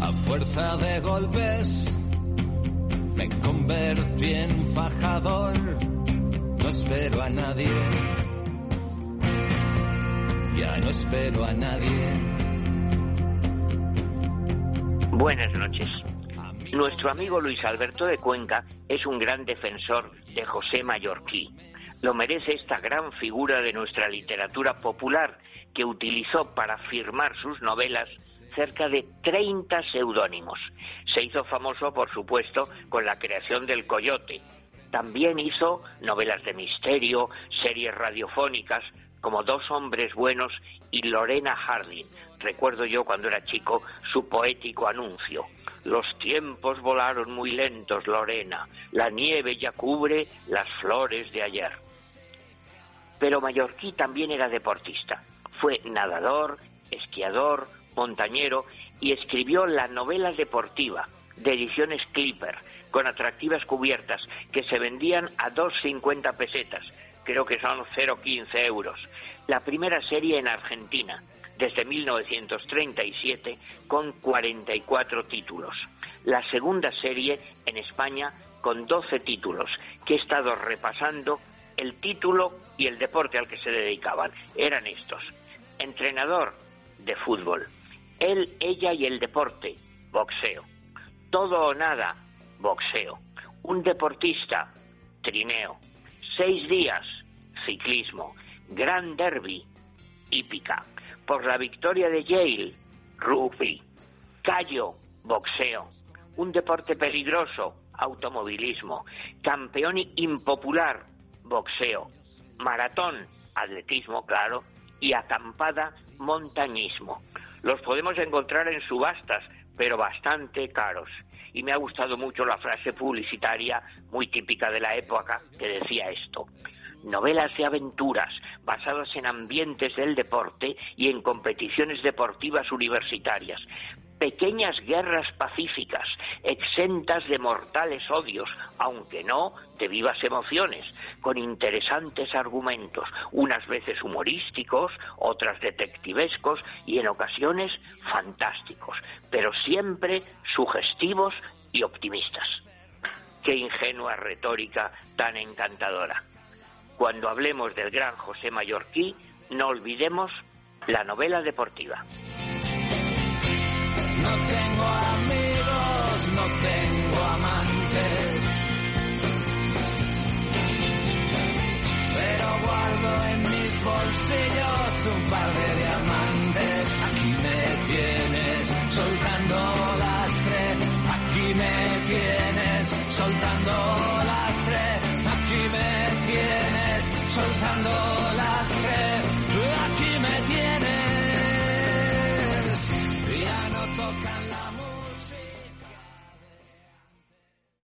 A fuerza de golpes me convertí en fajador. No espero a nadie. Ya no espero a nadie. Buenas noches. Nuestro amigo Luis Alberto de Cuenca es un gran defensor de José Mallorquí. Lo merece esta gran figura de nuestra literatura popular que utilizó para firmar sus novelas cerca de 30 seudónimos. Se hizo famoso, por supuesto, con la creación del Coyote. También hizo novelas de misterio, series radiofónicas, como Dos hombres buenos y Lorena Harding. Recuerdo yo cuando era chico su poético anuncio. Los tiempos volaron muy lentos, Lorena. La nieve ya cubre las flores de ayer. Pero Mallorquí también era deportista. Fue nadador, esquiador, montañero y escribió la novela deportiva de ediciones Clipper, con atractivas cubiertas que se vendían a 2,50 pesetas. Creo que son 0,15 euros. La primera serie en Argentina, desde 1937, con 44 títulos. La segunda serie en España, con 12 títulos, que he estado repasando el título y el deporte al que se dedicaban. Eran estos: entrenador de fútbol, él, ella y el deporte, boxeo, todo o nada, boxeo, un deportista, trineo, 6 días, ciclismo, gran derby, hípica, por la victoria de Yale, rugby, callo, boxeo, un deporte peligroso, automovilismo, campeón impopular, boxeo, maratón, atletismo, claro, y acampada, montañismo. Los podemos encontrar en subastas, pero bastante caros. Y me ha gustado mucho la frase publicitaria muy típica de la época que decía esto: novelas de aventuras basadas en ambientes del deporte y en competiciones deportivas universitarias. Pequeñas guerras pacíficas, exentas de mortales odios, aunque no de vivas emociones, con interesantes argumentos, unas veces humorísticos, otras detectivescos y en ocasiones fantásticos, pero siempre sugestivos y optimistas. Qué ingenua retórica tan encantadora. Cuando hablemos del gran José Mallorquí, no olvidemos la novela deportiva. No tengo amigos, no tengo amantes, pero guardo en mis bolsillos un par de diamantes. Aquí me tienes soltando lastre, aquí me tienes soltando lastre, aquí me tienes soltando